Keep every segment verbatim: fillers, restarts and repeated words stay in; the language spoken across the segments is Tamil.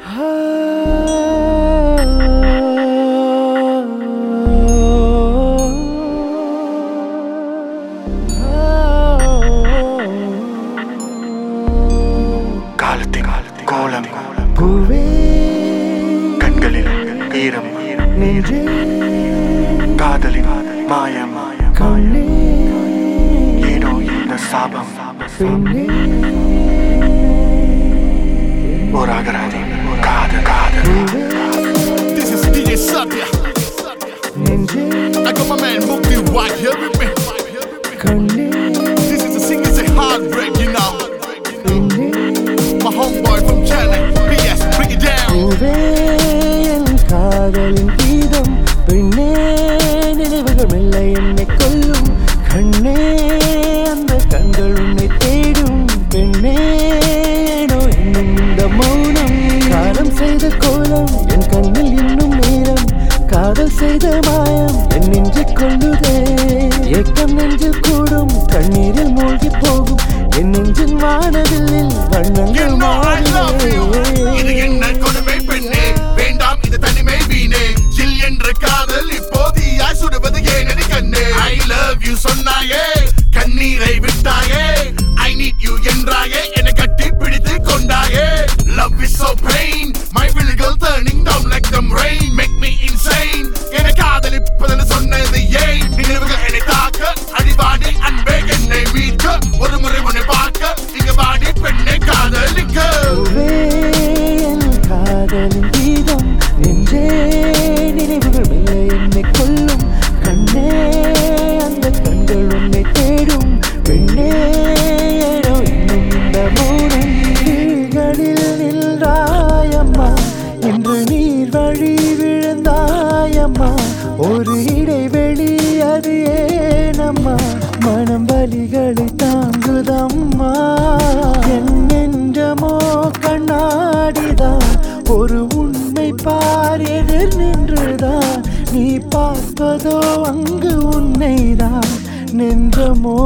காலத்தின் கோலம் பூவே கண்களில் ஈரம் நெஞ்சே காதலின் மாயம் கண்ணே ஏனோ இந்த சாபம் ஓராகராதி காதல் காதல். This is D J Satya. I got my man Mukti right here with me. This is a singer say heartbreak, you know. My homeboy from China, P S, bring it down. காதலின் கீதம் பெண்ணே நினைவுகள் மெல்ல என்னை கொல்லும் கண்ணே அந்த கண்கள் உன்னை தேடும் பெண்ணே ஏனோ இன்னும் இந்த மௌனம் காலம் செய்த கோலம் என் கண்ணில் இன்னும் நேரம் காதல் செய்த மாயம் என் நெஞ்சை கொள்ளுதே ஏக்கம் நெஞ்சில் கூடும் கண்ணீரில் மூழ்கி போகும் என் நெஞ்சின் வானவில்லில் வண்ணங்கள் மாறுதே. இது என்ன கொடுமை பெண்ணே, வேண்டாம் இது தனிமை வீணே. சில் என்ற காதல் இப்போதியாய் சுடுவது ஏனடி கண்ணே. I love you சொன்னாயே, கண்ணீரை விட்டாயே. I need you என்றாயே, என்னை கட்டி பிடித்து கொண்டாயே. Love is so pain, my விழிகள் turning down like them rain. Make me insane, என்னை காதலிப்பதென சொன்னது ஏன்? நினைவுகள் என்னை தாக்க, அடிவாடி அன்பே என்னை மீட்க. ஒரு முறை உன்னை பார்க்க, இங்க வாடி பெண்ணை காதலிக்க. காதலின் கீதம் நெஞ்சே நினைவுகள் மெல்ல என்னை கொல்லும் கண்ணே அந்த கண்கள் உன்னை தேடும் பெண்ணே ஏனோ இன்னும் இந்த மௌனம் கீழ்களில் நின்றாயம்மா இன்று நீர் வழி விழுந்தாயம்மா ஒரு இடைவெளி அது ஏனம்மா மனம் வலிகளை தாங்குதம்மா என் நெஞ்சமோ கண்ணாடிதான் ஒரு உண்மை பார் எதிர் நின்றுதான் நீ பார்ப்பதோ அங்கு உன்னைதான் நெஞ்சமோ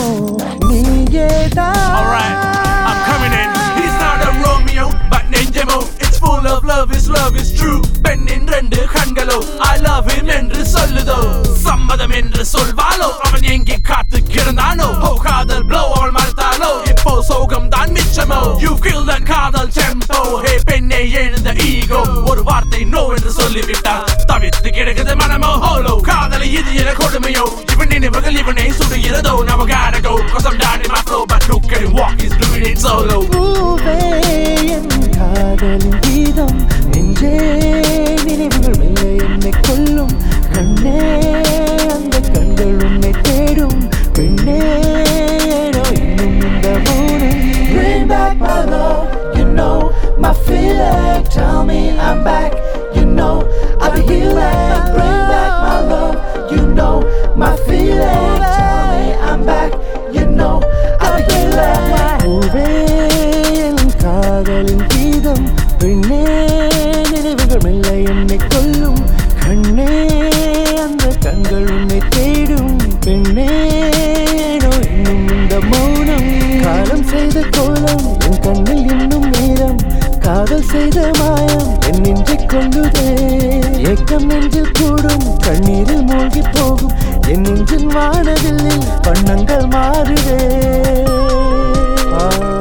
நீயேதான். Alright, I'm coming in. He's not a Romeo, but Nenjamo. It's full of love, his love is true. பெண்ணின் ரெண்டு கண்களோ I love him என்று சொல்லுதோ சம்மதம் என்று சொல்வாளோ அவன் எங்கே காத்து கிடந்தானோ ஓ காதல் blow அவள் மறுத்தாலோ இப்போ சோகம் தான் மிச்சமோ You feel that காதல் tempo ஹே பெண்ணே எழுந்த ஈகோ ஒரு வார்த்தை நோ என்று சொல்லிவிட்டால் தவித்து கிடக்குது மனமோ ஹோலோ காதலை இது என கொடுமையோ இவன் நினைவுகள் இவனை சுடுகிறதோ Now I gotta go cause I'm down in my flow But look at him walk he's doing it solo பூவே என் காதலின் கீதம் நெஞ்சே நினைவுகள் மெல்ல என்னை கொல்லும் கண்ணே அந்த கண்கள் உன்னை தேடும் பெண்ணே ஏனோ இன்னும் இந்த மௌனம் Bring back my love, you know my feeling Tell me I'm back, you know I'll be healing Bring back my love, you know my feeling Tell me I'm back, you know I'll be healing பூவே என் காதலின் கீதம் பெண்ணே நினைவுகள் மெல்ல என்னை கொல்லும் கண்ணே அந்த கண்கள் உன்னை தேடும் பெண்ணே ஏனோ இன்னும் இந்த மௌனம் காலம் செய்த கோலம் என் கண்ணில் இன்னும் நேரம் காதல் செய்த மாயம் என் நெஞ்சை கொள்ளுதே ஏக்கம் நெஞ்சில் கூடும் கண்ணீரில் மூழ்கி போகும் என் நெஞ்சின் வானவில்லில் வண்ணங்கள் மாறுதே.